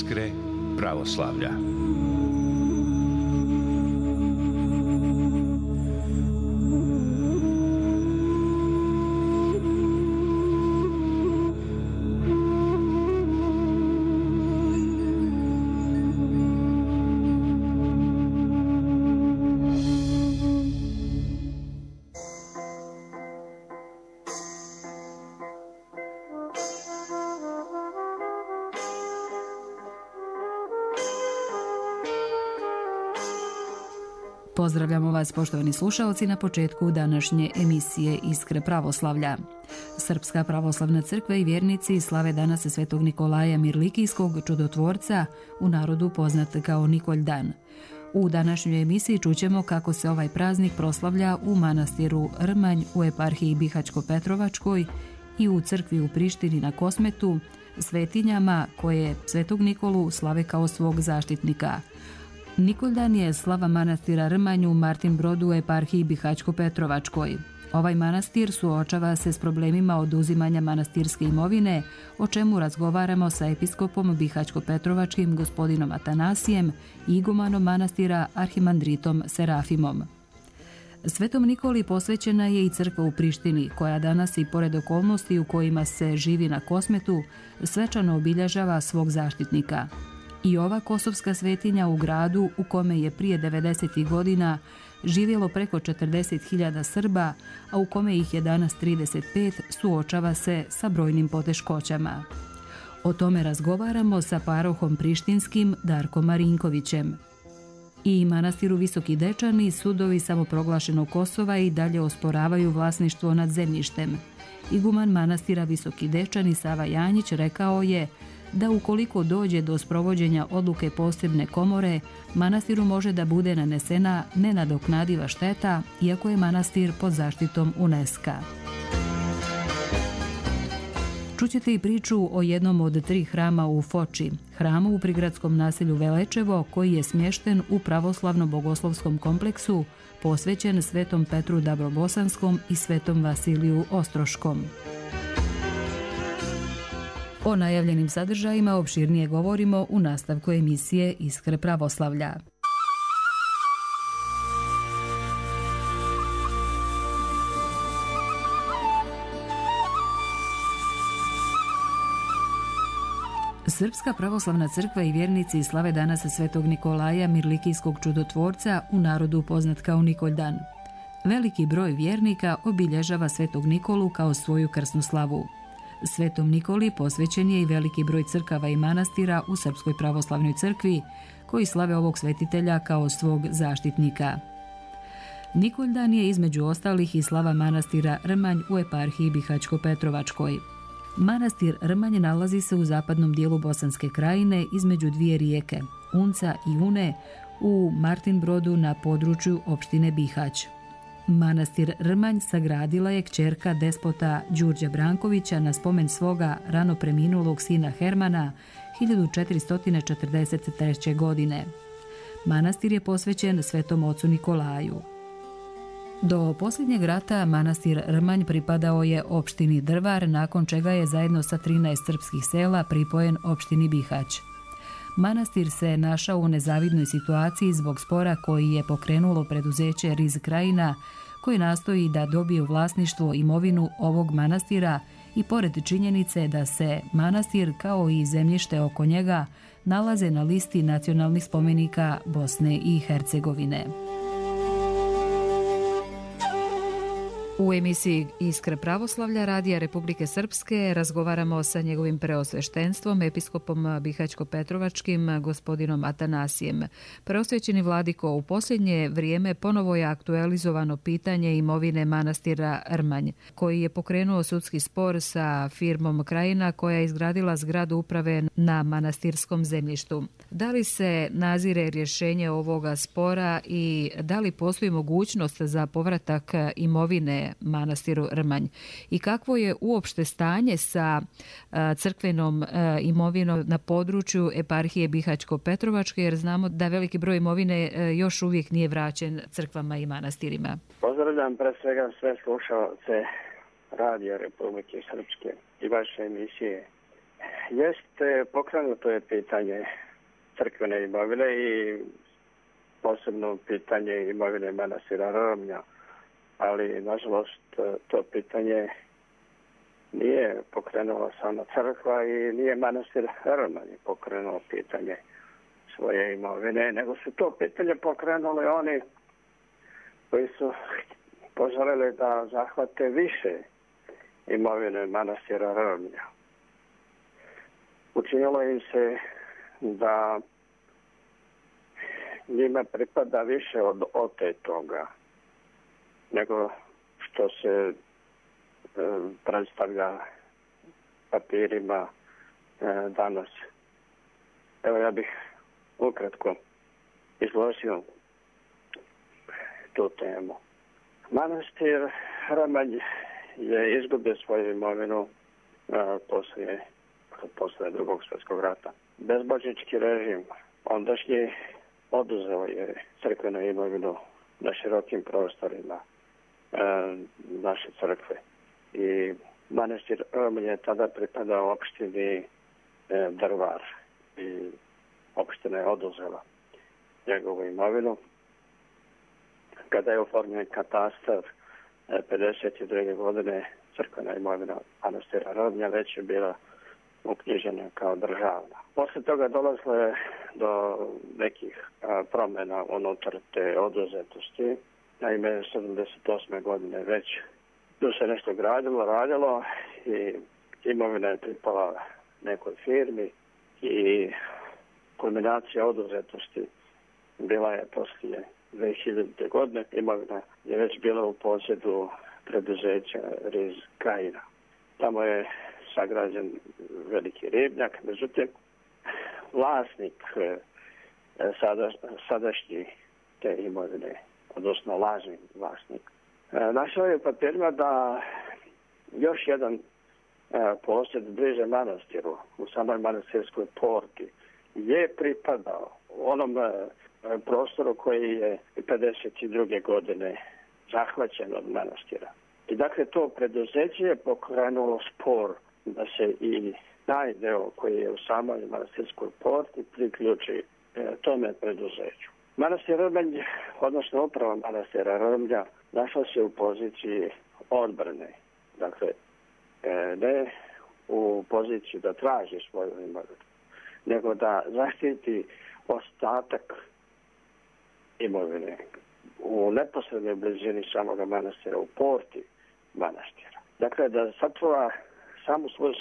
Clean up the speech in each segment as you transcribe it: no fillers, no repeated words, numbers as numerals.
Iskre pravoslavlja. Pozdravljamo vas, poštovani slušaoci, na početku današnje emisije Iskre pravoslavlja. Srpska pravoslavna crkva i vjernici slave danas Svetog Nikolaja Mirlikijskog, čudotvorca, u narodu poznat kao Nikoljdan. U današnjoj emisiji čućemo kako se ovaj praznik proslavlja u manastiru Rmanj u eparhiji Bihaćko-Petrovačkoj i u crkvi u Prištini na Kosmetu, svetinjama koje Svetog Nikolu slave kao svog zaštitnika. Nikoljdan je slava manastira Rmanj u Martin Brodu u eparhiji Bihaćko-Petrovačkoj. Ovaj manastir suočava se s problemima oduzimanja manastirske imovine, o čemu razgovaramo sa episkopom Bihaćko-Petrovačkim gospodinom Atanasijem i igumanom manastira arhimandritom Serafimom. Svetom Nikoli posvećena je i crkva u Prištini, koja danas i pored okolnosti u kojima se živi na Kosmetu, svečano obilježava svog zaštitnika. I ova kosovska svetinja u gradu u kome je prije 90. godina živjelo preko 40.000 Srba, a u kome ih je danas 35, suočava se sa brojnim poteškoćama. O tome razgovaramo sa parohom prištinskim Darkom Marinkovićem. I manastiru Visoki Dečani i sudovi samoproglašenog Kosova i dalje osporavaju vlasništvo nad zemljištem. Iguman manastira Visoki Dečani Sava Janjić rekao je da ukoliko dođe do sprovođenja odluke posebne komore, manastiru može da bude nanesena nenadoknadiva šteta, iako je manastir pod zaštitom UNESCO-a. Čućete i priču o jednom od 3 hrama u Foči, hramu u prigradskom naselju Velečevo, koji je smješten u pravoslavno-bogoslovskom kompleksu, posvećen Svetom Petru Dabrobosanskom i Svetom Vasiliju Ostroškom. O najavljenim sadržajima opširnije govorimo u nastavku emisije Iskre pravoslavlja. Srpska pravoslavna crkva i vjernici slave danas Svetog Nikolaja Mirlikijskog čudotvorca, u narodu poznat kao Nikoljdan. Veliki broj vjernika obilježava Svetog Nikolu kao svoju krsnu slavu. Svetom Nikoli posvećen je i veliki broj crkava i manastira u Srpskoj pravoslavnoj crkvi, koji slave ovog svetitelja kao svog zaštitnika. Nikoljdan je između ostalih i slava manastira Rmanj u eparhiji Bihaćko-Petrovačkoj. Manastir Rmanj nalazi se u zapadnom dijelu Bosanske krajine između 2 rijeke, Unca i Une, u Martin Brodu na području opštine Bihać. Manastir Rmanj sagradila je kćerka despota Đurđa Brankovića na spomen svoga rano preminulog sina Hermana 1443. godine. Manastir je posvećen Svetom ocu Nikolaju. Do posljednjeg rata manastir Rmanj pripadao je opštini Drvar, nakon čega je zajedno sa 13 srpskih sela pripojen opštini Bihać. Manastir se našao u nezavidnoj situaciji zbog spora koji je pokrenulo preduzeće Riz Krajina, koje nastoji da dobije u vlasništvo imovinu ovog manastira i pored činjenice da se manastir kao i zemljište oko njega nalaze na listi nacionalnih spomenika Bosne i Hercegovine. U emisiji Iskre pravoslavlja Radija Republike Srpske razgovaramo sa njegovim preosveštenstvom, episkopom Bihaćko-Petrovačkim gospodinom Atanasijem. Preosvećeni vladiko, u posljednje vrijeme ponovo je aktualizovano pitanje imovine manastira Rmanj, koji je pokrenuo sudski spor sa firmom Krajina koja je izgradila zgradu uprave na manastirskom zemljištu. Da li se nazire rješenje ovoga spora i da li postoji mogućnost za povratak imovine manastiru Rmanj i kakvo je uopšte stanje sa crkvenom imovinom na području eparhije Bihaćko-Petrovačke, jer znamo da veliki broj imovine još uvijek nije vraćen crkvama i manastirima. Pozdravljam pre svega sve slušalce Radija Republike Srpske i vaše emisije Jeste, pokrenuto je pitanje crkvene imovine i posebno pitanje imovine manastira Romnja, ali nažalost to pitanje nije pokrenula sama crkva i nije manastir Romnja pokrenuo pitanje svoje imovine, nego su to pitanje pokrenuli oni koji su poželjeli da zahvate više imovine manastira Romnja. Učinilo im se da njima pripada više od otetoga nego što se predstavlja papirima danas. Evo, ja bih ukratko izložio tu temu. Manastir Romanj je izgubio svoju imovinu posle Drugog svjetskog rata. Bezbožnički režim ondašnji oduzeo je crkvenu imovinu na širokim prostorima naše crkve. I manastir Romanj je tada pripadao opštini Drvar i opština je oduzela njegovu imovinu. Kada je oformljen katastar 52. godine, crkvena imovina manastira Romnja već je bila uknjižena kao državna. Posle toga dolazilo je do nekih promjena unutar te oduzetosti. Naime, 78. godine već tu se nešto radilo i imovina je pripala nekoj firmi i kulminacija oduzetosti bila je poslije 2000. godine. Imovina je već bila u posjedu preduzeća Riz Krajina. Tamo je sagrađen veliki ribnjak, međutim vlasnik sadašnji te imovine, odnosno lažni vlasnik, našao je u papirima da još jedan posjed bliže manastiru, u samoj manastirskoj porti, je pripadao onom prostoru koji je 52. godine zahvaćen od manastira. I dakle, to preduzeće je pokrenulo spor da se i taj deo koji je u samoj manastirskoj porti priključi tome preduzeću. Manastir Romanj, odnosno uprava manastira Romnja, našla se u poziciji odbrane. Dakle, ne u poziciji da traži svoju imovinu, nego da zaštiti ostatak imovine u neposrednoj blizini samoga manastira, u porti manastira. Dakle, da sačuva samu svoju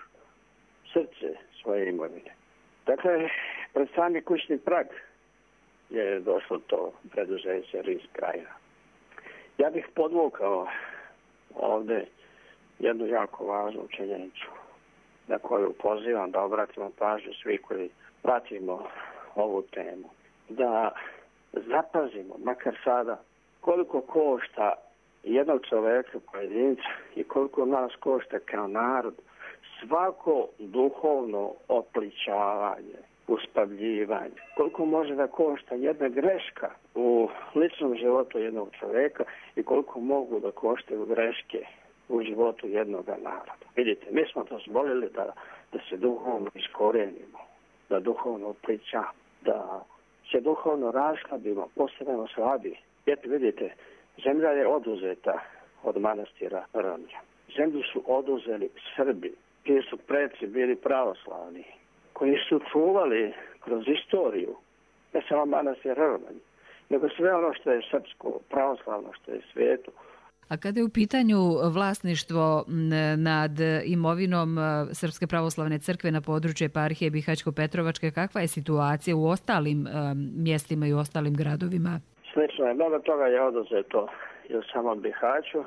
srce svoje imovine. Dakle, pred sami kućni prag je došlo to preduzeće Riz Krajina. Ja bih podvukao ovdje jednu jako važnu činjenicu na koju pozivam da obratimo pažnju svi koji pratimo ovu temu. Da zapazimo, makar sada, koliko košta jednog čovjeka pojedinca i koliko nas košta kao narod svako duhovno oplićavanje, uspavljivanje. Koliko može da košta jedna greška u ličnom životu jednog čovjeka i koliko mogu da koštaju greške u životu jednog naroda. Vidite, mi smo dozvolili da se duhovno iskorenimo, da duhovno oplićamo, da se duhovno rashlabimo, postanemo slabi. Jer vidite, zemlja je oduzeta od manastira Romnja. Zemlju su oduzeli Srbi, čiji su preci bili pravoslavni, koji su čuvali kroz istoriju, ne samo manastir Romanj, nego sve ono što je srpsko, pravoslavno, što je svijetu. A kada je u pitanju vlasništvo nad imovinom Srpske pravoslavne crkve na području eparhije Bihaćko-Petrovačke, kakva je situacija u ostalim mjestima i u ostalim gradovima? Slično je, mnogo toga je oduzeto i u samom Bihaću.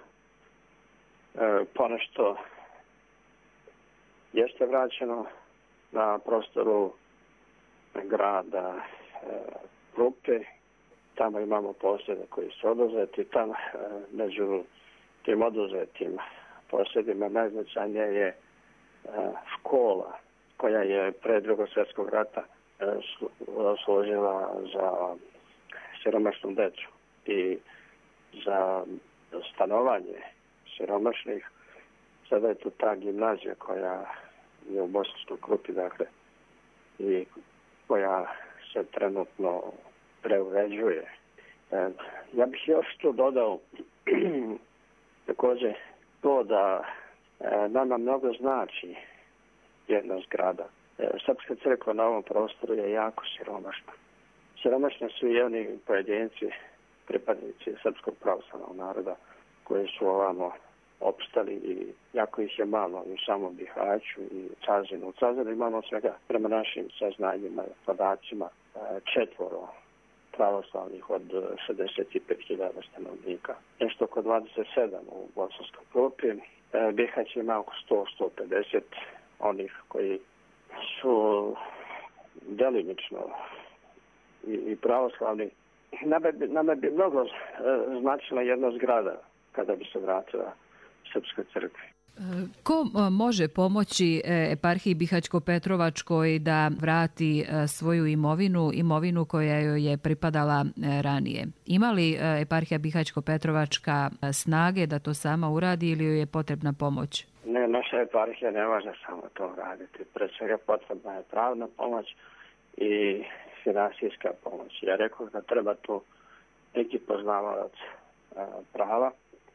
Ponešto jeste vraćeno na prostoru grada Rupe. Tamo imamo posjede koji su oduzeti. Tamo među tim oduzetim posjedima najznačajnija je škola koja je pre Drugog svjetskog rata služila za siromašnu decu i za stanovanje siromašnih. Sada je tu ta gimnazija koja je u Bosanskoj Krupi, dakle, i koja se trenutno preuređuje. Ja bih još tu dodao također to da nama mnogo znači jedna zgrada. Srpska crkva na ovom prostoru je jako siromašna. Siromašni su i oni pojedinci, pripadnici Srpskog pravoslavnog naroda koji su ovamo opstali i jako ih je malo u samom Bihaću i Cazinu. U Cazinu imamo svega prema našim saznanjima, podacima 4 pravoslavnih od 65.000 stanovnika. Nešto oko 27 u Bosanskoj Krupi. Bihać ima oko 100-150 onih koji su delimično i pravoslavni. Nama bi mnogo značila jedna zgrada kada bi se vratila Srpskoj crkvi. Ko može pomoći eparhiji Bihaćko-Petrovačkoj da vrati svoju imovinu koja joj je pripadala ranije? Ima li eparhija Bihaćko-Petrovačka snage da to sama uradi ili joj je potrebna pomoć? Ne, naša eparhija ne može samo to raditi. Pre svega potrebna je pravna pomoć i finansijska pomoć. Ja rekao da treba tu neki poznavalac prava,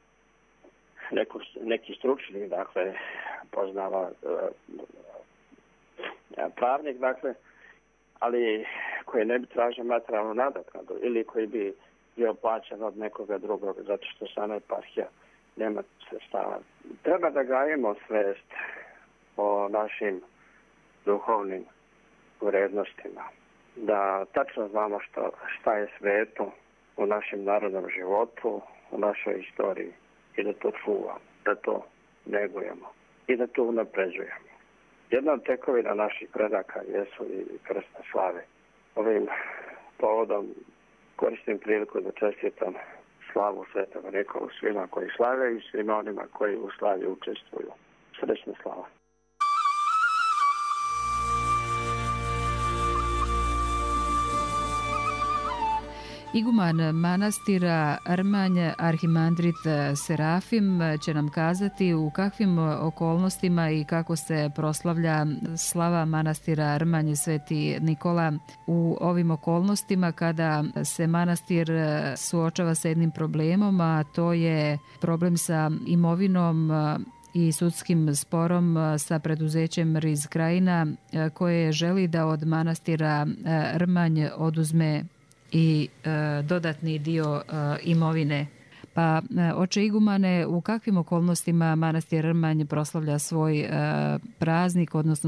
neki stručni, dakle, poznava pravnik, dakle, ali koji ne bi tražio materijalnu nadoknadu ili koji bi bio plaćen od nekoga drugog, zato što sama eparhija nema sredstava. Treba da gajimo svest o našim duhovnim vrednostima, da tačno znamo šta je sveto u našem narodnom životu, u našoj istoriji i da to čuvamo, da to negujemo i da to unapređujemo. Jedna od tekovina naših predaka jesu i krstne slave. Ovim povodom koristim priliku da čestitam slavu Svetog Nikolu svima koji slave i svima onima koji u slavi učestvuju. Srećna slava. Iguman manastira Rmanj, arhimandrit Serafim, će nam kazati u kakvim okolnostima i kako se proslavlja slava manastira Rmanj Sveti Nikola u ovim okolnostima kada se manastir suočava sa jednim problemom, a to je problem sa imovinom i sudskim sporom sa preduzećem Riz Krajina koje želi da od manastira Rmanj oduzme i dodatni dio imovine. Pa, oče igumane, u kakvim okolnostima manastir Rmanj proslavlja svoj praznik, odnosno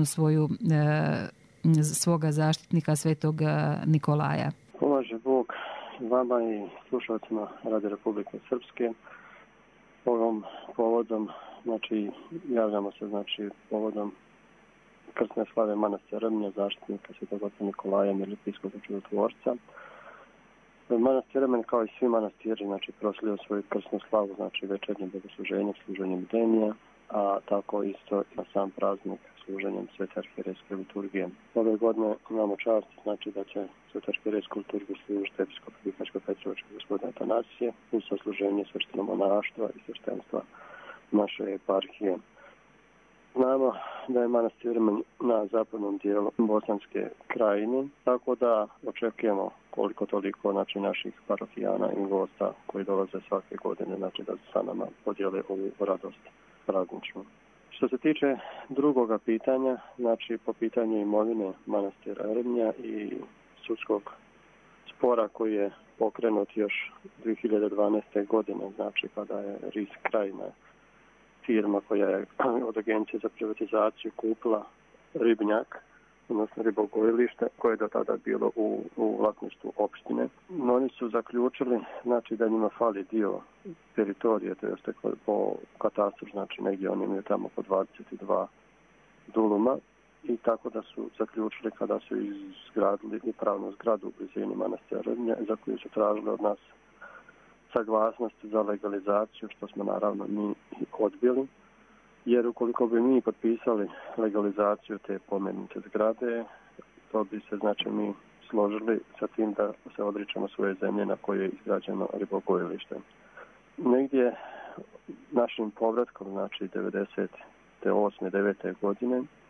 svoga zaštitnika Svetog Nikolaja? Pomaže Bog vama i slušalcima Radio Republike Srpske. Ovom povodom, javljamo se, povodom krstne slave manastira Rmnja, zaštitnika Svetog Nikolaja, Mirlicijskog čudotvorca. Manastir Rmanj, kao i svi manastiri, proslavljaju svoju krstnu slavu, večernje bogosluženje, služenjem bdenija, a tako isto i na sam praznik služenjem Svete arhijerejske liturgije. Ove godine imamo čast, da će Svete arhijerejsku liturgiju služiti episkop Bihaćko-Petrovačkog gospodina Atanasije u sasluženje sveštenog monaštva i sveštenstva naše eparhije. Znamo da je manastir Rmanj na zapadnom dijelu Bosanske krajine, tako da očekujemo koliko toliko naših parofijana i gosta koji dolaze svake godine, da sa nama podijele ovu radost prazničnu. Što se tiče drugoga pitanja, po pitanju imovine manastira Rmnja i sudskog spora koji je pokrenut još 2012. godine, kada je Riz Krajina, firma koja je od Agencije za privatizaciju kupila ribnjak, odnosno ribogojilište, koje je do tada bilo u vlasništvu opštine. No, oni su zaključili da njima fali dio teritorije, to jeste po katastru, negdje oni imaju tamo po 22 duluma, i tako da su zaključili kada su izgradili i pravnu zgradu u blizini manastira Rmnja, za koju su tražili od nas saglasnost za legalizaciju, što smo naravno mi i odbili, jer ukoliko bi mi potpisali legalizaciju te pomenute zgrade, to bi se mi složili sa tim da se odričemo svoje zemlje na kojoj je izgrađeno ribogojilište. Negdje našim povratkom, 98. 9. godine,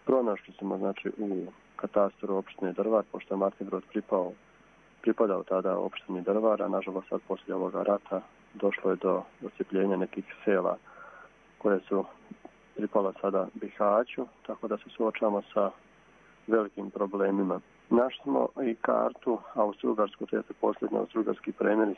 pronašli smo znači u katastru opštine Drvar, pošto je Martin Brod pripadao tada opštini Drvar, a nažalost sad poslije ovoga rata došlo je do ocijepljenja nekih sela koje su pripala sada Bihaću, tako da se suočavamo sa velikim problemima. Našli smo i kartu austrougarsku, to je posljednji austrougarski premjer iz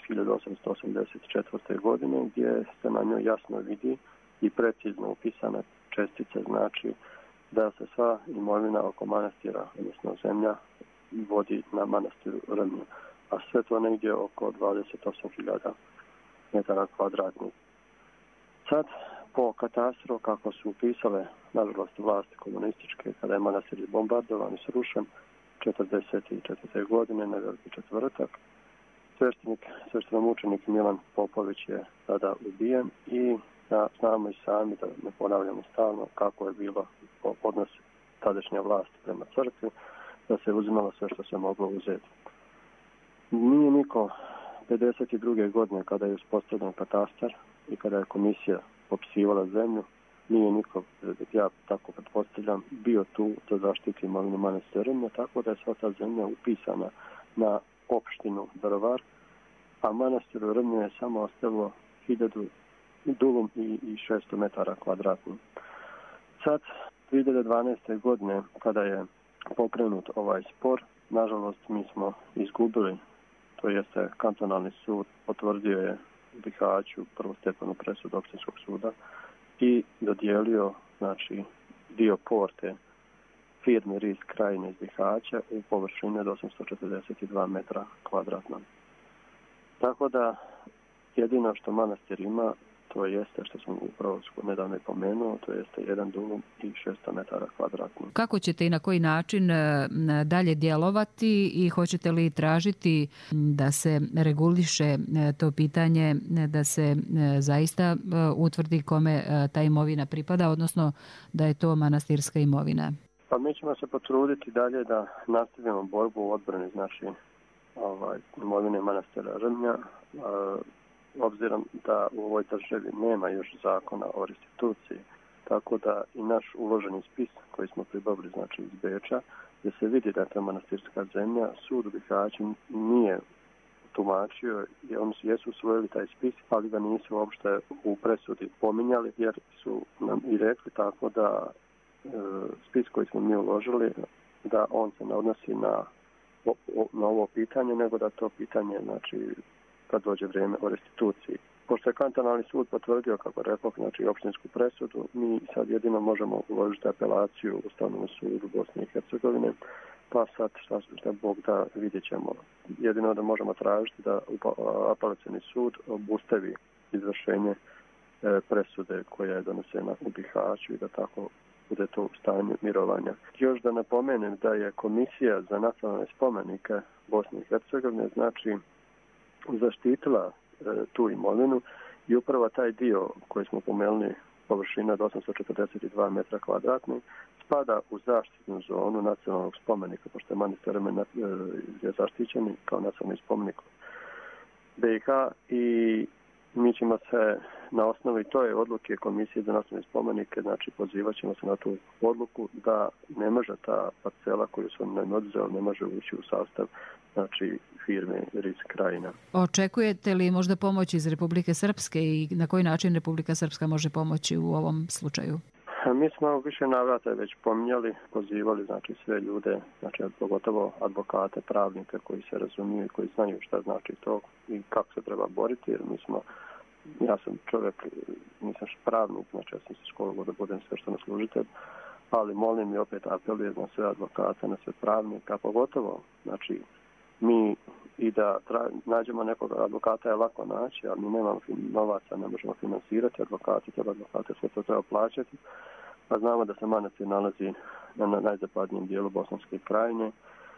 1884. godine, gdje se na njoj jasno vidi i precizno upisana čestica, znači da se sva imovina oko manastira, odnosno zemlja, vodi na manastiru Rmnju, a sve to negdje oko 28.000 metara kvadratnih. Sad, po katastru, kako su upisale, nažalost, vlasti komunističke, kada je manastir izbombardovan i srušen 1944. godine na Veliki četvrtak, sveštenomučenik Milan Popović je tada ubijen i znamo i sami, da ne ponavljamo stalno, kako je bilo odnos tadašnje vlasti prema crkvi, da se uzimalo sve što se moglo uzeti. Nije niko 52. godine, kada je uspostavljen katastar i kada je komisija popisivala zemlju, nije niko, ja tako pretpostavljam, bio tu da zaštiti imovinu manastira Rmnja, tako da je sva ta zemlja upisana na opštinu Drvar, a manastiru Rmnju je samo ostalo 1000 dugom i 600 metara kvadratnim. Sad, 2012. godine, kada je pokrenut ovaj spor, nažalost mi smo izgubili, to jeste kantonalni sud potvrdio je Bihaću prvostepenu presudu opštinskog suda i dodijelio, znači, dio porte firmi Ris Krajine iz Bihaća u površini od 842 metra kvadratna. Tako da jedino što manastir ima, to jeste, što sam upravo nedavno pomenuo, to jeste 1 dugom i 600 metara kvadratnih. Kako ćete i na koji način dalje djelovati i hoćete li tražiti da se reguliše to pitanje, da se zaista utvrdi kome ta imovina pripada, odnosno da je to manastirska imovina? Pa mi ćemo se potruditi dalje da nastavimo borbu u odbrani, znači, imovine manastira Rmnja, obzirom da u ovoj državi nema još zakona o restituciji, tako da i naš uloženi spis koji smo pribavili, znači, iz Beča, gdje se vidi da je to manastirska zemlja, sud u Bihaću nije tumačio i oni jesu usvojili taj spis, ali ga nisu uopšte u presudi pominjali, jer su nam i rekli tako da spis koji smo mi uložili, da on se ne odnosi na ovo pitanje, nego da to pitanje, znači, kad dođe vrijeme o restituciji. Pošto je kantonalni sud potvrdio, kako rekao, znači, opštinsku presudu, mi sad jedino možemo uložiti apelaciju u Ustavnom sudu Bosne i Hercegovine, pa sad šta Bog da, vidjet ćemo. Jedino da možemo tražiti da apelacioni sud obustavi izvršenje presude koja je donesena u Bihaću i da tako bude to u stanju mirovanja. Još da napomenem da je Komisija za nacionalne spomenike Bosne i Hercegovine, znači, zaštitila tu imovinu i upravo taj dio koji smo pomenuli, površina od 842 metra kvadratnih, spada u zaštitnu zonu nacionalnog spomenika, pošto je manastir Rmnja je zaštićen kao nacionalni spomenik BiH i mi ćemo se na osnovi toj odluke Komisije za nacionalne spomenike, znači, pozivat ćemo se na tu odluku da ne može ta parcela koju su nam oduzeli, ne može ući u sastav, znači, firme Ris Krajina. Očekujete li možda pomoć iz Republike Srpske i na koji način Republika Srpska može pomoći u ovom slučaju? Mi smo više navrata već pominjali, pozivali, znači, sve ljude, znači, pogotovo advokate, pravnike koji se razumiju i koji znaju šta znači to i kako se treba boriti, jer ja sam čovjek, nisam pravnik, znači, ja sam se školovao da budem sveštenoslужitelj, ali molim i opet apelujem na sve advokate, na sve pravnika, pogotovo, znači, mi i da nađemo nekog advokata je lako naći, ali mi nemamo novaca, ne možemo finansirati advokate sve to treba plaćati, a znamo da se manastir nalazi na najzapadnijem dijelu Bosanske Krajine,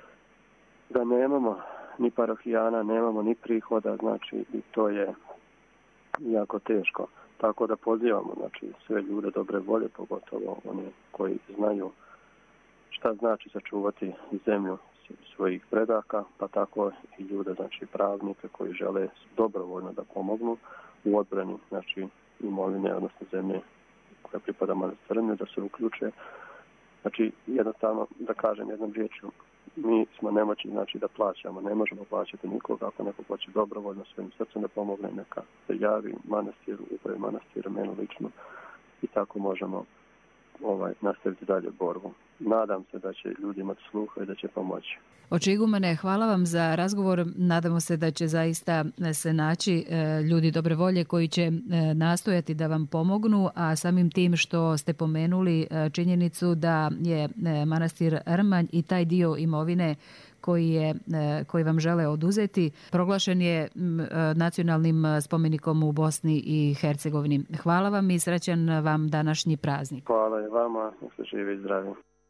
da nemamo ni parohijana, nemamo ni prihoda, znači, i to je jako teško. Tako da pozivamo, znači, sve ljude dobre volje, pogotovo one koji znaju šta znači sačuvati zemlju svojih predaka, pa tako i ljude, znači, pravnike koji žele dobrovoljno da pomognu u odbrani, znači, imovine, odnosno zemlje koja pripada manastiru Rmnju, da se uključe Znači, jednostavno, da kažem jednom riječju, mi smo nemoćni, znači da plaćamo, ne možemo plaćati nikoga. Ako neko hoće dobrovoljno svojim srcem da pomogne, neka se javi manastiru, upravi manastira, meni lično, i tako možemo nastaviti dalje borbu. Nadam se da će ljudi imati sluha i da će pomoći. Oče igumane, hvala vam za razgovor. Nadamo se da će zaista se naći ljudi dobre volje koji će nastojati da vam pomognu, a samim tim što ste pomenuli činjenicu da je manastir Rmanj i taj dio imovine koji vam žele oduzeti proglašen je nacionalnim spomenikom u Bosni i Hercegovini. Hvala vam i srećan vam današnji praznik. Hvala i vama, da ste živi i zdravi.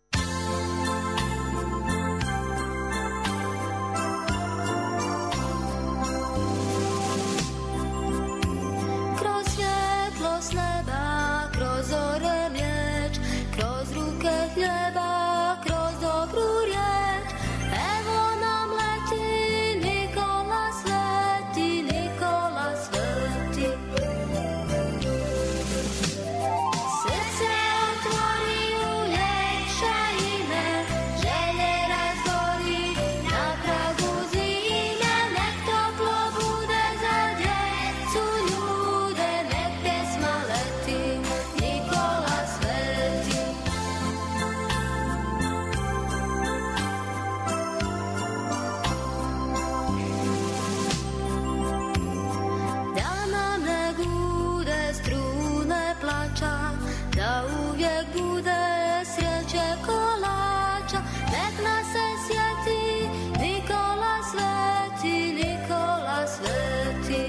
Kroz svjetlo s neba, kroz zore mječ, kroz ruke hljeba, kroz dobru riječ, evo nam leti Nikola sveti, Nikola sveti. Srce otvori, uljepša ime, želje razgori, na pragu zime, nek toplo bude za djecu, ljude, nek pjesma leti, Nikola sveti. Da nam ne bude strune plača, da uvijek bude sreće kolača, nek nas se sjeti Nikola sveti, Nikola sveti.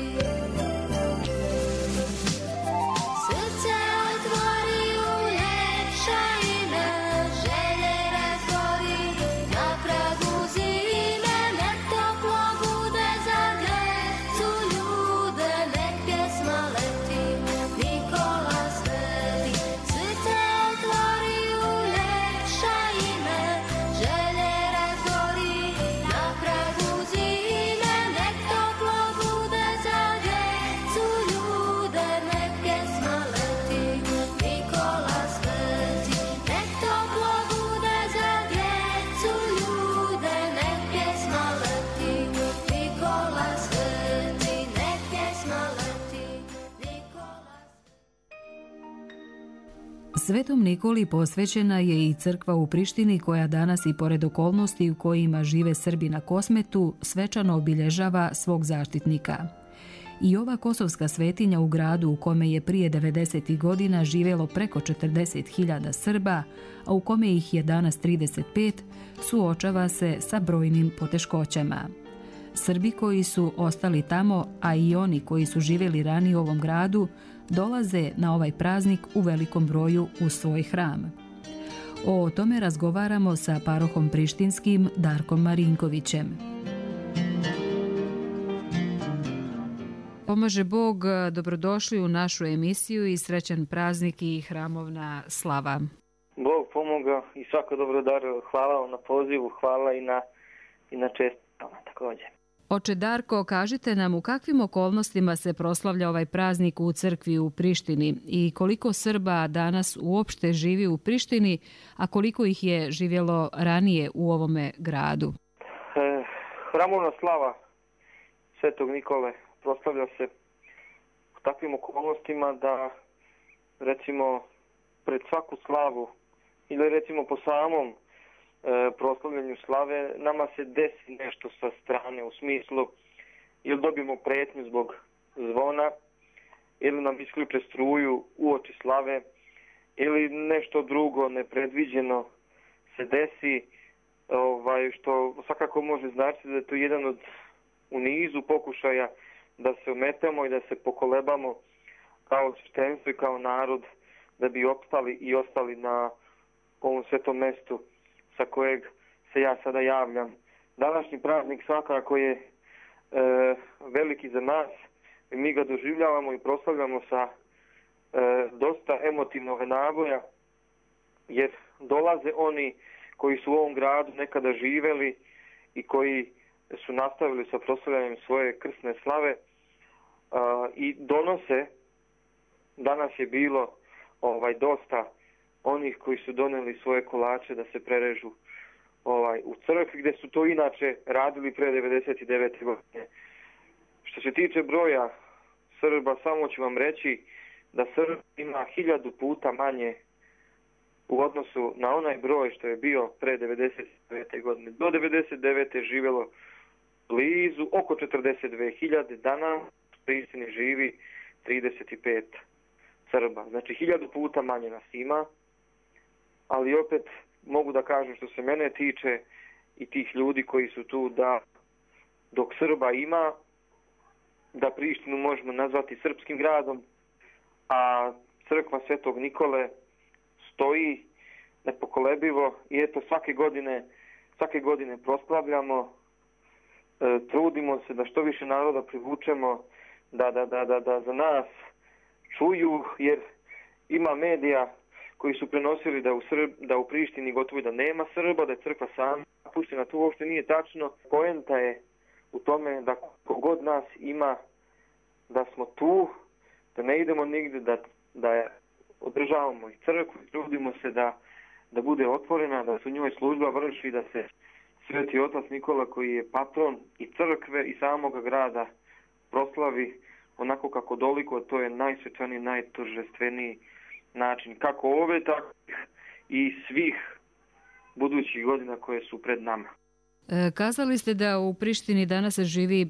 Srce otvori, uljepša ime, želje razgori, na pragu zime, nek toplo bude za djecu, ljude, nek pjesma leti, Nikola sveti. Srce otvori, uljepša ime, želje razgori, na pragu zime, nek toplo bude za djecu, ljude, nek pjesma leti, Nikola sveti. Nek toplo bude za djecu, ljude, nek pjesma leti, Nikola sveti. Nek pjesma leti, Nikola sveti. Svetom Nikoli posvećena je i crkva u Prištini koja danas i pored okolnosti u kojima žive Srbi na Kosmetu svečano obilježava svog zaštitnika. I ova kosovska svetinja u gradu u kome je prije 90. godina živjelo preko 40.000 Srba, a u kome ih je danas 35, suočava se sa brojnim poteškoćama. Srbi koji su ostali tamo, a i oni koji su živjeli ranije u ovom gradu, dolaze na ovaj praznik u velikom broju u svoj hram. O tome razgovaramo sa parohom prištinskim Darkom Marinkovićem. Pomaže Bog, dobrodošli u našu emisiju i srećan praznik i hramovna slava. Bog pomogao i svako dobrodarilo. Hvala vam na pozivu, hvala i na čestitama također. Oče Darko, kažite nam u kakvim okolnostima se proslavlja ovaj praznik u crkvi u Prištini i koliko Srba danas uopšte živi u Prištini, a koliko ih je živjelo ranije u ovome gradu? Hramovna slava Svetog Nikole proslavlja se u takvim okolnostima da recimo pred svaku slavu ili recimo po samom proslavljanju slave nama se desi nešto sa strane u smislu ili dobijemo pretnju zbog zvona ili nam isključe struju uoči slave ili nešto drugo nepredviđeno se desi što svakako može značiti da je to jedan u nizu pokušaja da se ometamo i da se pokolebamo kao sveštenstvo i kao narod da bi opstali i ostali na ovom svetom mestu sa kojeg se ja sada javljam. Današnji praznik svakako je veliki za nas i mi ga doživljavamo i proslavljamo sa dosta emotivnog naboja jer dolaze oni koji su u ovom gradu nekada živeli i koji su nastavili sa proslavljanjem svoje krsne slave i donose, danas je bilo dosta onih koji su doneli svoje kolače da se prerežu u crkvi, gdje su to inače radili pre 99. godine. Što se tiče broja Srba, samo ću vam reći da Srb ima 1000 puta manje u odnosu na onaj broj što je bio pre 99. godine. Do 99. je živjelo blizu oko 42.000, danas u Prištini živi 35 Srba. Znači 1000 puta manje nas ima, ali opet mogu da kažem što se mene tiče i tih ljudi koji su tu, da dok Srba ima, da Prištinu možemo nazvati srpskim gradom, a crkva Svetog Nikole stoji nepokolebivo i eto svake godine proslavljamo, trudimo se da što više naroda privučemo, da za nas čuju, jer ima medija koji su prenosili da u Prištini gotovo da nema Srba, da je crkva sama napuštena. To uopšte nije tačno. Poenta je u tome da kogod nas ima, da smo tu, da ne idemo nigde, da održavamo i crkvu, trudimo se da bude otvorena, da se u njoj služba vrši, da se Sveti Otac Nikola, koji je patron i crkve i samoga grada, proslavi onako kako doliko, to je najsvečaniji, najtoržestveniji način, kako ove, tako i svih budućih godina koje su pred nama. Kazali ste da u Prištini danas živi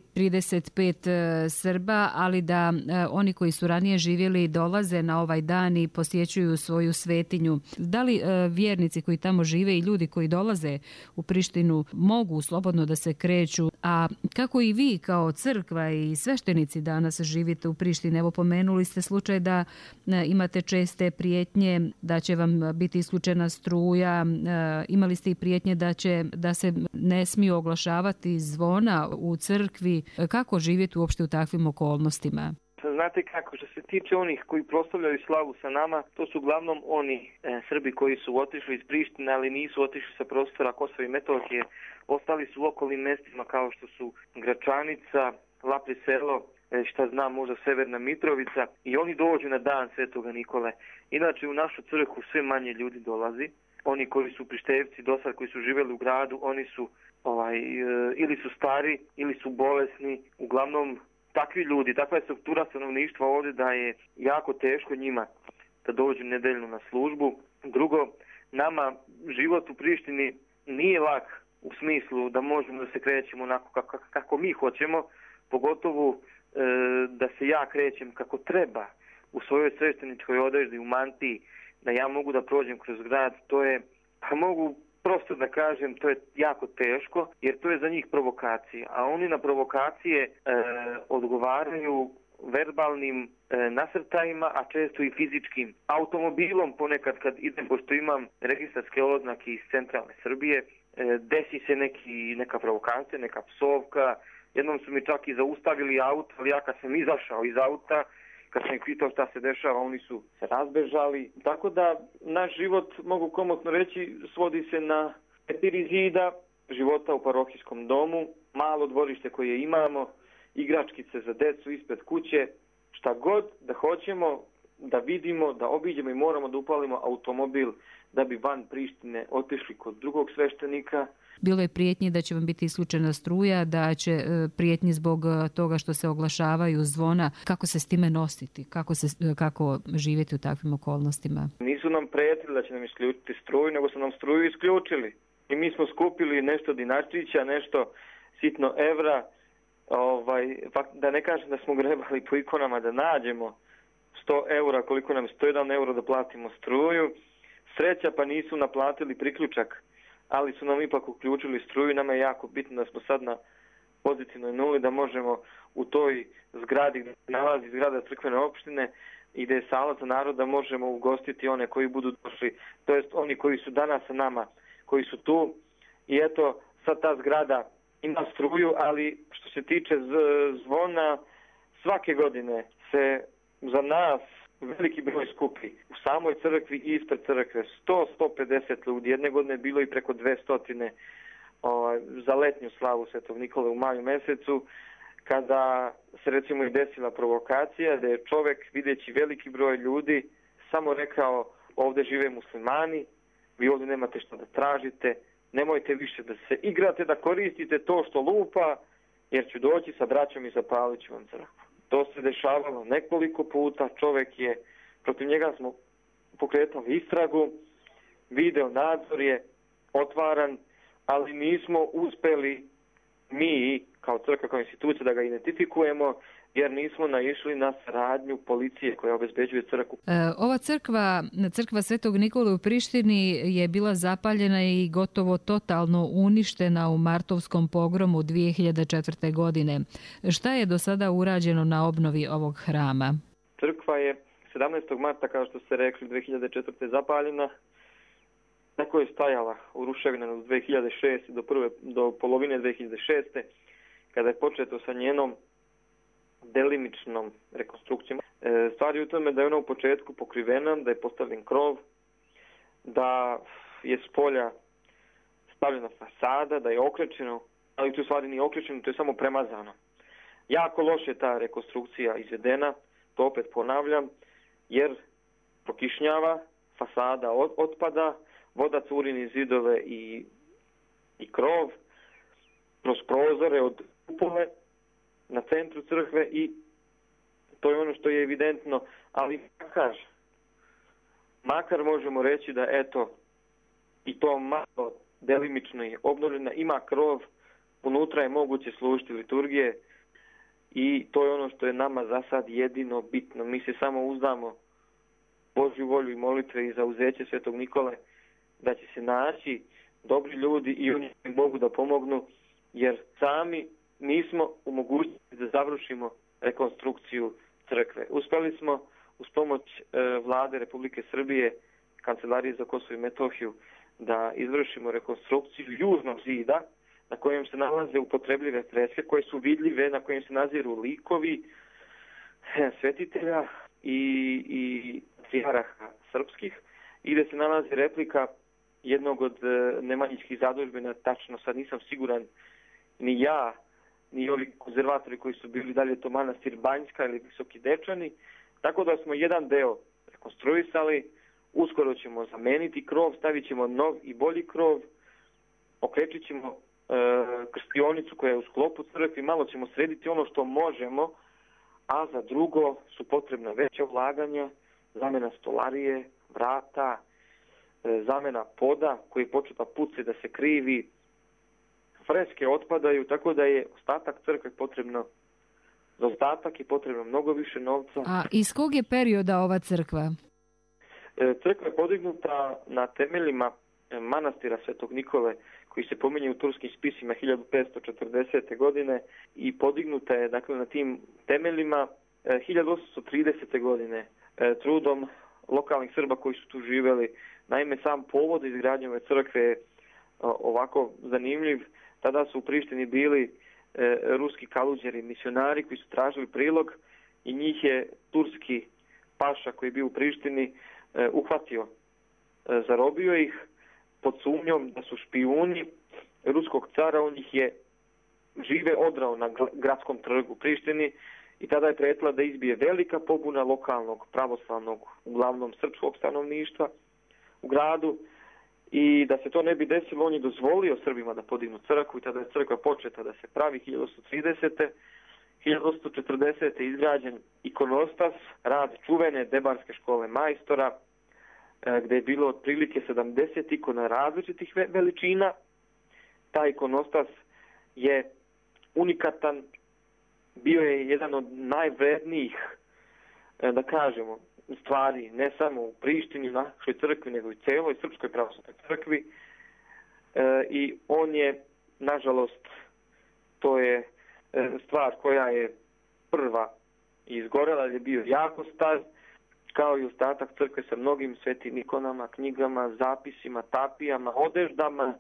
35 Srba, ali da oni koji su ranije živjeli dolaze na ovaj dan i posjećuju svoju svetinju. Da li vjernici koji tamo žive i ljudi koji dolaze u Prištinu mogu slobodno da se kreću? A kako i vi kao crkva i sveštenici danas živite u Prištini? Evo, pomenuli ste slučaj da imate česte prijetnje da će vam biti isključena struja. Imali ste i prijetnje da se ne smiju oglašavati zvona u crkvi. Kako živjeti uopšte u takvim okolnostima? Znate kako, što se tiče onih koji proslavljaju slavu sa nama, to su uglavnom oni Srbi koji su otišli iz Prištine, ali nisu otišli sa prostora Kosova i Metohije. Ostali su u okolnim mestima kao što su Gračanica, Lapri selo, šta znam, možda Severna Mitrovica, i oni dođu na dan Svetoga Nikole. Inače, u našu crkvu sve manje ljudi dolazi. Oni koji su Prištevci dosad, koji su živjeli u gradu, oni su ili su stari ili su bolesni. Uglavnom takvi ljudi, takva je struktura stanovništva ovdje da je jako teško njima da dođu nedeljno na službu. Drugo, nama život u Prištini nije lak u smislu da možemo da se krećemo onako kako mi hoćemo, pogotovo da se ja krećem kako treba u svojoj svešteničkoj odeždi, u mantiji, da ja mogu da prođem kroz grad. To je, pa mogu prosto da kažem, to je jako teško, jer to je za njih provokacija. A oni na provokacije odgovaraju verbalnim nasrtajima, a često i fizičkim. Automobilom ponekad kad idem, pošto imam registarske oznake iz centralne Srbije, desi se neka provokacija, neka psovka. Jednom su mi čak i zaustavili auto, ali ja kad sam izašao iz auta, kad sam ih pitao šta se dešava, oni su se razbežali. Tako da naš život, mogu komotno reći, svodi se na 4 zida života u parohijskom domu, malo dvorište koje imamo, igračkice za decu ispred kuće, šta god da hoćemo da vidimo, da obiđemo i moramo da upalimo automobil da bi van Prištine otišli kod drugog sveštenika. Bilo je prijetnji da će vam biti isključena struja, da će prijetnji zbog toga što se oglašavaju zvona. Kako se s time nositi? Kako živjeti u takvim okolnostima? Nisu nam prijetili da će nam isključiti struju, nego su nam struju isključili. I mi smo skupili nešto dinačića, nešto sitno evra, da ne kažem da smo grebali po ikonama da nađemo 100 eura, koliko nam je 101 euro da platimo struju. Sreća, pa nisu naplatili priključak, ali su nam ipak uključili struju. Nama je jako bitno da smo sad na pozitivnoj nuli, da možemo u toj zgradi gdje se nalazi zgrada crkvene opštine i gdje je sala za narod, da možemo ugostiti one koji budu došli, to jest oni koji su danas sa nama, koji su tu. I eto, sad ta zgrada ima struju, ali što se tiče zvona, svake godine se za nas veliki broj skupi u samoj crkvi i ispred crkve. 100-150 ljudi. Jedne godine je bilo i preko 200 za letnju slavu Svetog Nikole u maju mesecu, kada se recimo i desila provokacija, da je čovjek, videći veliki broj ljudi, samo rekao ovdje žive muslimani, vi ovdje nemate što da tražite, nemojte više da se igrate, da koristite to što lupa, jer ću doći sa braćom i zapalit ću vam crkvu. To se dešavalo nekoliko puta, čovjek je, protiv njega smo pokretali istragu, video nadzor je otvaran, ali nismo uspjeli mi, kao crkva, kao institucija, da ga identifikujemo, jer nismo naišli na saradnju policije koja obezbeđuje crkvu. Ova crkva Svetog Nikole u Prištini je bila zapaljena i gotovo totalno uništena u martovskom pogromu 2004. godine. Šta je do sada urađeno na obnovi ovog hrama? Crkva je 17. marta, kao što ste rekli, 2004. zapaljena. Tako je stajala u ruševinama od 2006. do polovine 2006. kada je početo sa njenom delimičnom rekonstrukcijom. Stvar je u tome da je ona u početku pokrivena, da je postavljen krov, da je s polja stavljena fasada, da je okrečeno, ali tu stvari nije okrečeno, to je samo premazano. Jako loše je ta rekonstrukcija izvedena, to opet ponavljam, jer prokišnjava, fasada otpada, voda curi niz zidove i krov, kroz prozore od kupole na centru crkve i to je ono što je evidentno, ali makar možemo reći da eto i to malo delimično je obnovljena, ima krov, unutra je moguće služiti liturgije i to je ono što je nama za sad jedino bitno. Mi se samo uzdamo Božju volju i molitve i zauzeće Svetog Nikole da će se naći dobri ljudi i oni mogu da pomognu, jer sami nismo u mogućnosti da završimo rekonstrukciju crkve. Uspjeli smo uz pomoć Vlade Republike Srbije, Kancelarije za Kosovo i Metohiju, da izvršimo rekonstrukciju južnog zida na kojem se nalaze upotrebljive freske koje su vidljive, na kojem se naziru likovi svetitelja i patrijarha srpskih i gdje se nalazi replika jednog od nemanjičkih zadužbina, tačno sad nisam siguran ni ja, ni ovi konzervatori koji su bili dalje to manastir Banjska ili Visoki Dečani, tako da smo jedan deo rekonstruisali, uskoro ćemo zameniti krov, stavit ćemo nov i bolji krov, okrečit ćemo krstionicu koja je u sklopu crkvi, malo ćemo srediti ono što možemo, a za drugo su potrebna veća ulaganja, zamena stolarije, vrata, zamena poda koji je početa puce da se krivi, freske otpadaju, tako da je ostatak crkve potrebno, za ostatak je potrebno mnogo više novca. A iz kog je perioda ova crkva? Crkva je podignuta na temeljima manastira Svetog Nikole, koji se pominje u turskim spisima 1540. godine i podignuta je dakle na tim temeljima 1830. godine trudom lokalnih Srba koji su tu živjeli. Naime, sam povod izgradnje ove crkve je ovako zanimljiv. Tada su u Prištini bili ruski kaluđeri, misionari koji su tražili prilog i njih je turski paša koji je bio u Prištini uhvatio. Zarobio ih pod sumnjom da su špijuni ruskog cara, on ih je žive odrao na gradskom trgu u Prištini i tada je prijetila da izbije velika pobuna lokalnog, pravoslavnog, uglavnom srpskog stanovništva u gradu i da se to ne bi desilo, on je dozvolio Srbima da podignu crkvu i tada je crkva početa da se pravi 1830. 1840. izgrađen ikonostas, rad čuvene Debarske škole majstora, gdje je bilo otprilike 70 ikona različitih veličina. Taj ikonostas je unikatan, bio je jedan od najvrednijih, da kažemo, stvari, ne samo u Prištini, našoj crkvi, nego i celoj Srpskoj pravoslavnoj crkvi. I on je, nažalost, to je stvar koja je prva izgorela, je bio jako star, kao i ostatak crkve sa mnogim svetim ikonama, knjigama, zapisima, tapijama, odeždama,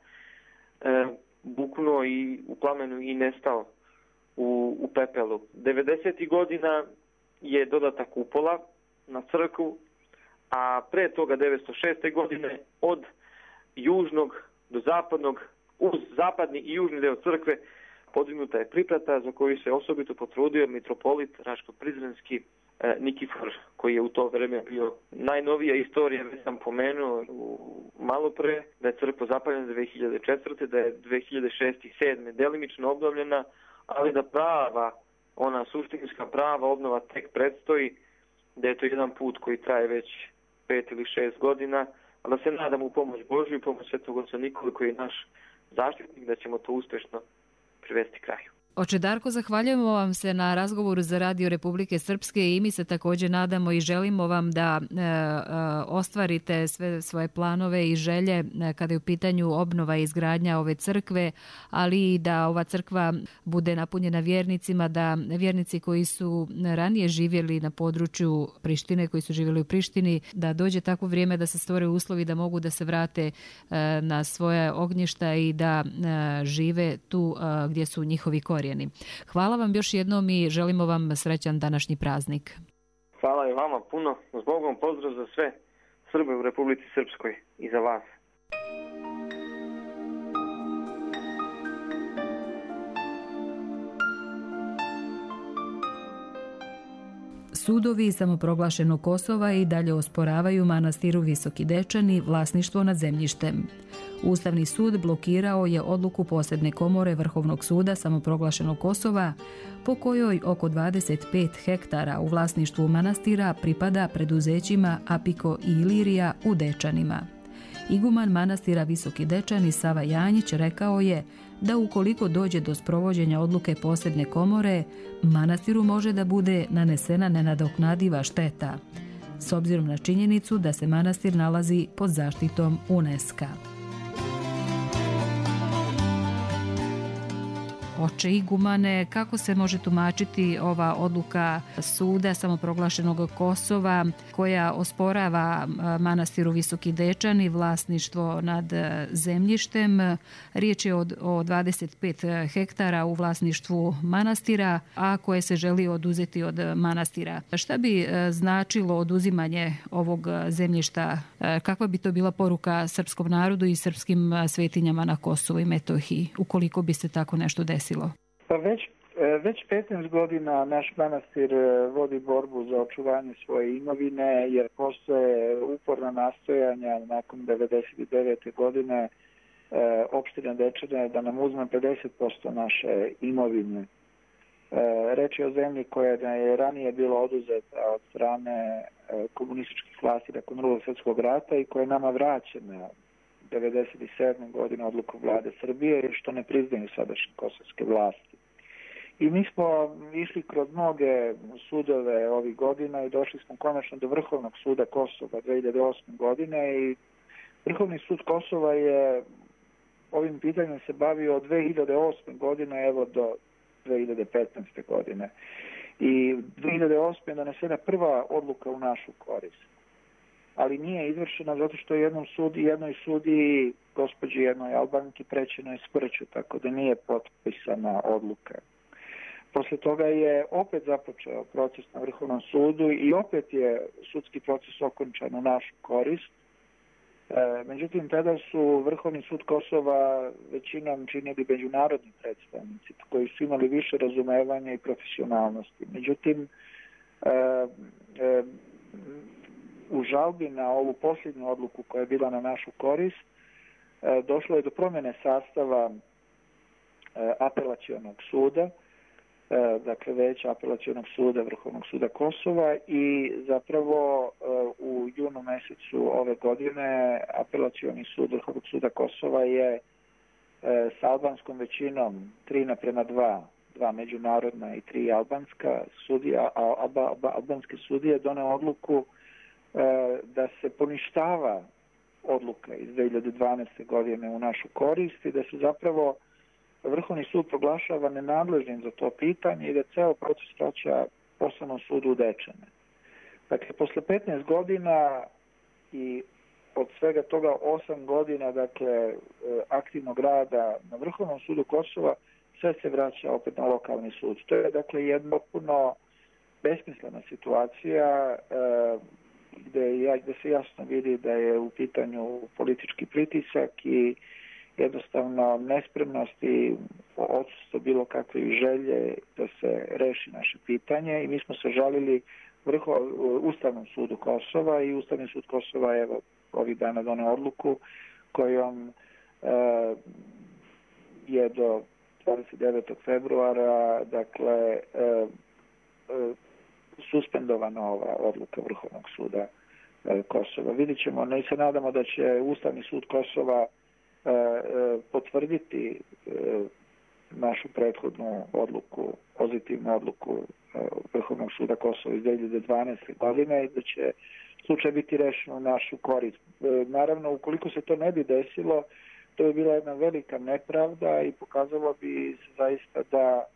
buknuo i u plamenu i nestao u pepelu. 90. godina je dodata kupola na crkvu, a pre toga 906. godine od južnog do zapadnog, uz zapadni i južni deo crkve podignuta je priprata za koju se osobito potrudio mitropolit Raško-Prizrenski Nikifor, koji je u to vreme bio najnovija istorija, već sam pomenuo malo pre, da je crkva zapaljena 2004. da je 2006. i 2007. delimično obnovljena, ali da prava, ona suštinska prava obnova tek predstoji, da je to jedan put koji traje već 5 ili 6 godina, a da se nadamo u pomoć Božju i pomoć Svetog Oca Nikole koji je naš zaštitnik, da ćemo to uspešno privesti kraju. Oče Darko, zahvaljujemo vam se na razgovoru za Radio Republike Srpske i mi se također nadamo i želimo vam da ostvarite sve svoje planove i želje kada je u pitanju obnova i izgradnja ove crkve, ali i da ova crkva bude napunjena vjernicima, da vjernici koji su ranije živjeli na području Prištine, koji su živjeli u Prištini, da dođe takvo vrijeme da se stvore uslovi da mogu da se vrate na svoje ognjišta i da žive tu gdje su njihovi korijeni. Hvala vam još jednom i želimo vam srećan današnji praznik. Hvala i vama puno. S Bogom pozdrav za sve Srbe u Republici Srpskoj i za vas. Sudovi samoproglašenog Kosova i dalje osporavaju manastiru Visoki Dečani vlasništvo nad zemljištem. Ustavni sud blokirao je odluku posebne komore Vrhovnog suda samoproglašenog Kosova po kojoj oko 25 hektara u vlasništvu manastira pripada preduzećima Apiko i Ilirija u Dečanima. Iguman manastira Visoki Dečani Sava Janjić rekao je da ukoliko dođe do sprovođenja odluke posebne komore, manastiru može da bude nanesena nenadoknadiva šteta, s obzirom na činjenicu da se manastir nalazi pod zaštitom UNESCO-a. Oče igumane, kako se može tumačiti ova odluka suda samoproglašenog Kosova koja osporava manastiru Visoki Dečani vlasništvo nad zemljištem? Riječ je o 25 hektara u vlasništvu manastira, a koje se želi oduzeti od manastira. Šta bi značilo oduzimanje ovog zemljišta? Kakva bi to bila poruka srpskom narodu i srpskim svetinjama na Kosovu i Metohiji, ukoliko bi se tako nešto desilo? Pa već 15 godina naš manastir vodi borbu za očuvanje svoje imovine, jer postoje uporna nastojanja nakon 1999. godine opština Dečane da nam uzme 50% naše imovine. Reč je o zemlji koja je ranije bila oduzeta od strane komunističkih vlasti nakon Drugog svjetskog rata i koja je nama vraćena 1997. godine odlukom vlade Srbije, što ne priznaju sadašnje kosovske vlasti. I mi smo išli kroz mnoge sudove ovih godina i došli smo konačno do Vrhovnog suda Kosova 2008. godine i Vrhovni sud Kosova je ovim pitanjem se bavio od 2008. godine evo do 2015. godine. I 2008. je donesena prva odluka u našu korist. Ali nije izvršena zato što jednoj sudiji, gospođi jednoj Albanki, prećeno je smrću, tako da nije potpisana odluka. Posle toga je opet započeo proces na Vrhovnom sudu i opet je sudski proces okončan u našu korist. Međutim, tada su Vrhovni sud Kosova većinom činili međunarodni predstavnici koji su imali više razumevanja i profesionalnosti. Međutim, u žalbi na ovu posljednju odluku koja je bila na našu korist, došlo je do promjene sastava apelacionog suda, dakle veća apelacionog suda Vrhovnog suda Kosova i zapravo u junu mjesecu ove godine apelacioni sud Vrhovnog suda Kosova je sa albanskom većinom 3:2, 2 međunarodna i 3 albanska sudija, albanske sudije doneo odluku da se poništava odluka iz 2012. godine u našu korist i da se zapravo Vrhovni sud proglašava nenadležnim za to pitanje i da ceo proces vraća Osnovnom sudu u Dečane. Dakle, posle 15 godina i od svega toga 8 godina dakle, aktivnog rada na Vrhovnom sudu Kosova, sve se vraća opet na lokalni sud. To je dakle jedna potpuno besmislena situacija gde se jasno vidi da je u pitanju politički pritisak i jednostavno nespremnost i odsustvo bilo kakve želje da se reši naše pitanje i mi smo se žalili Ustavnom sudu Kosova i Ustavni sud Kosova je ovih dana doneo odluku kojom je do 29. februara dakle suspendovana ova odluka Vrhovnog suda Kosova. Vidjet ćemo, ne se nadamo da će Ustavni sud Kosova potvrditi našu prethodnu odluku, pozitivnu odluku Vrhovnog suda Kosova iz 2012. godine i da će slučaj biti rešen u našu korist. Naravno, ukoliko se to ne bi desilo, to je bila jedna velika nepravda i pokazalo bi zaista da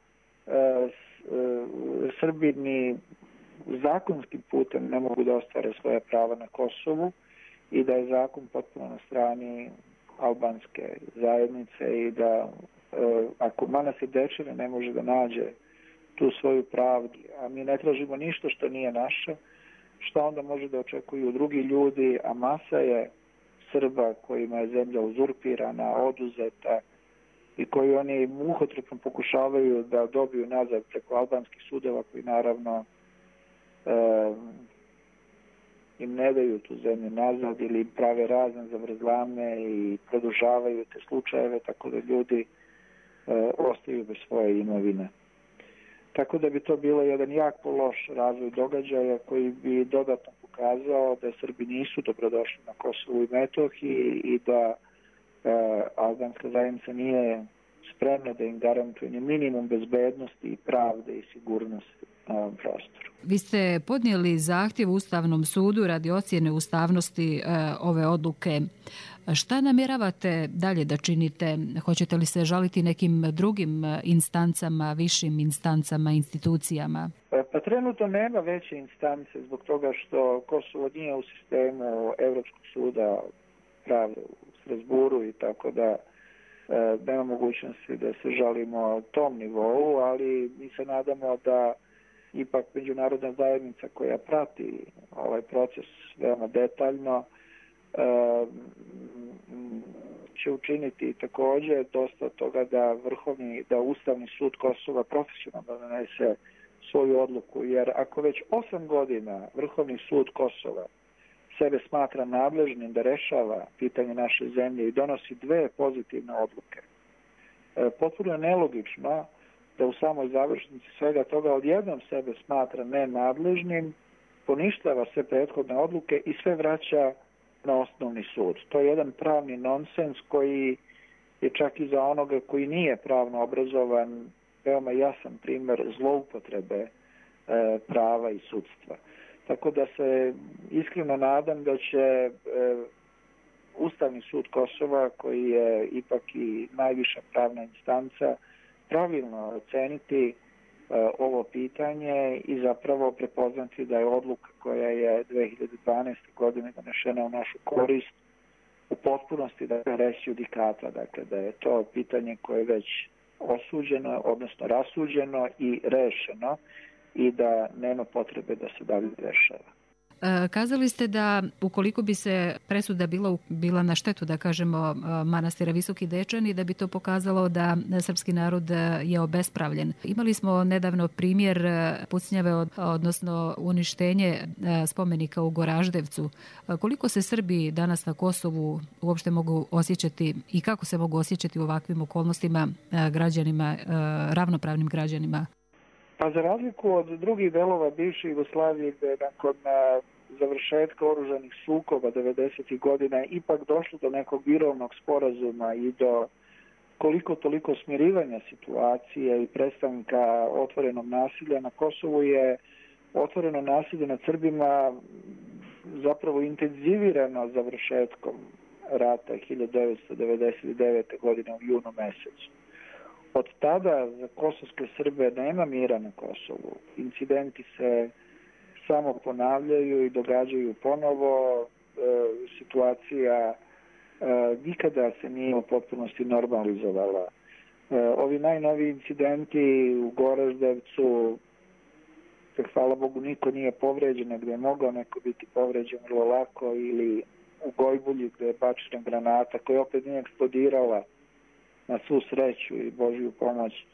Srbi ni zakonskim putem ne mogu da ostvare svoje prava na Kosovu i da je zakon potpuno na strani albanske zajednice i da ako manastir Dečane ne može da nađe tu svoju pravdu, a mi ne tražimo ništa što nije naše, šta onda može da očekuju drugi ljudi, a masa je Srba kojima je zemlja uzurpirana, oduzeta i koji oni mukotrpno pokušavaju da dobiju nazad preko albanskih sudova koji naravno im ne daju tu zemlju nazad ili im prave razne zavrzlame i produžavaju te slučajeve tako da ljudi ostaju bez svoje imovine. Tako da bi to bilo jedan jako loš razvoj događaja koji bi dodatno pokazao da Srbi nisu dobrodošli na Kosovu i Metohiji i da albanska zajednica nije spremna da im garantuje ni minimum bezbednosti i pravde i sigurnosti na ovom prostoru. Vi ste podnijeli zahtjev Ustavnom sudu radi ocjene ustavnosti ove odluke. Šta namjeravate dalje da činite? Hoćete li se žaliti nekim drugim instancama, višim instancama, institucijama? Pa trenutno nema veće instance zbog toga što Kosovo nije u sistemu Evropskog suda pravde u Strasburu i tako da nema mogućnosti da se žalimo tom nivou, ali mi se nadamo da ipak međunarodna zajednica koja prati ovaj proces veoma detaljno će učiniti također dosta toga da Ustavni sud Kosova profesionalno donese svoju odluku, jer ako već 8 godina Vrhovni sud Kosova sebe smatra nadležnim da rešava pitanje naše zemlje i donosi 2 pozitivne odluke, potpuno je nelogično da u samoj završnici svega toga odjednom sebe smatra nenadležnim, poništava sve prethodne odluke i sve vraća na osnovni sud. To je jedan pravni nonsens koji je čak i za onoga koji nije pravno obrazovan veoma jasan primjer zloupotrebe prava i sudstva. Tako da se iskreno nadam da će Ustavni sud Kosova, koji je ipak i najviša pravna instanca, pravilno oceniti ovo pitanje i zapravo prepoznati da je odluka koja je 2012. godine donešena u našu korist u potpunosti da je res judicata, dakle da je to pitanje koje je već osuđeno, odnosno rasuđeno i rešeno i da nema potrebe da se dalje rešava. Kazali ste da ukoliko bi se presuda bila na štetu, da kažemo, manastira Visoki Dečani, da bi to pokazalo da srpski narod je obespravljen. Imali smo nedavno primjer pucnjave, odnosno uništenje spomenika u Goraždevcu. Koliko se Srbi danas na Kosovu uopšte mogu osjećati i kako se mogu osjećati u ovakvim okolnostima građanima, ravnopravnim građanima? Pa za razliku od drugih delova bivše Jugoslavije gde nakon završetka oružanih sukoba 90. godina ipak došlo do nekog mirovnog sporazuma i do koliko toliko smirivanja situacije i prestanka otvorenog nasilja, na Kosovu je otvoreno nasilje nad Srbima zapravo intenzivirano završetkom rata 1999. godine u junu mesecu. Od tada za kosovske Srbe nema mira na Kosovu. Incidenti se samo ponavljaju i događaju ponovo. Situacija nikada se nije u potpunosti normalizovala. Ovi najnoviji incidenti u Goraždevcu, hvala Bogu, niko nije povređen, gdje je mogao neko biti povređen vrlo lako, ili u Gojbulji gdje je bačena granata koja opet nije eksplodirala na svu sreću i Božju pomoć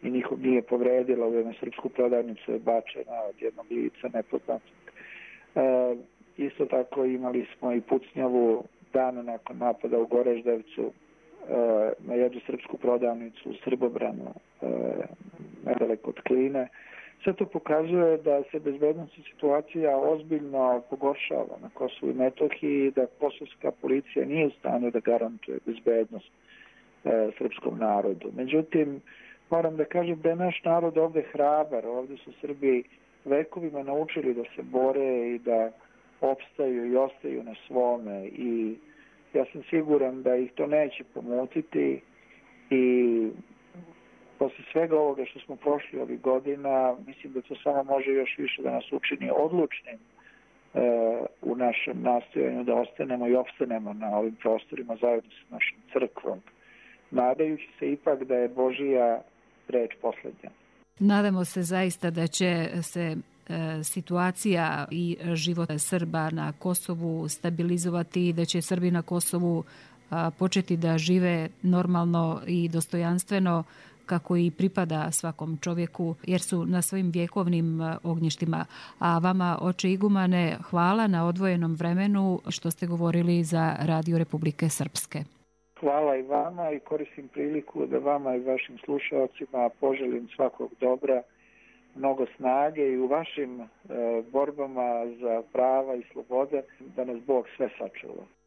i nikog nije povredila. U jednu srpsku prodavnicu je bačena od jednog lica nepoznatog. Isto tako imali smo i pucnjavu dana nakon napada u Goraždevcu na jednu srpsku prodavnicu u Srbobranu, nedaleko od Kline. Sve to pokazuje da se bezbednosna situacija ozbiljno pogoršava na Kosovu i Metohiji i da kosovska policija nije u stanju da garantuje bezbednost srpskom narodu. Međutim, moram da kažem da je naš narod ovde hrabar. Ovde su Srbi vekovima naučili da se bore i da opstaju i ostaju na svome i ja sam siguran da ih to neće pomutiti i posle svega ovoga što smo prošli ovih godina, mislim da to samo može još više da nas učini odlučnim u našem nastojanju da ostanemo i opstanemo na ovim prostorima zajedno sa našim crkvom, nadajući se ipak da je Božija reč poslednja. Nadamo se zaista da će se situacija i život Srba na Kosovu stabilizovati i da će Srbi na Kosovu početi da žive normalno i dostojanstveno kako i pripada svakom čovjeku, jer su na svojim vjekovnim ognjištima. A vama, oče igumane, hvala na odvojenom vremenu što ste govorili za Radio Republike Srpske. Hvala i vama i koristim priliku da vama i vašim slušalcima poželim svakog dobra, mnogo snage i u vašim borbama za prava i slobode, da nas Bog sve sačuva.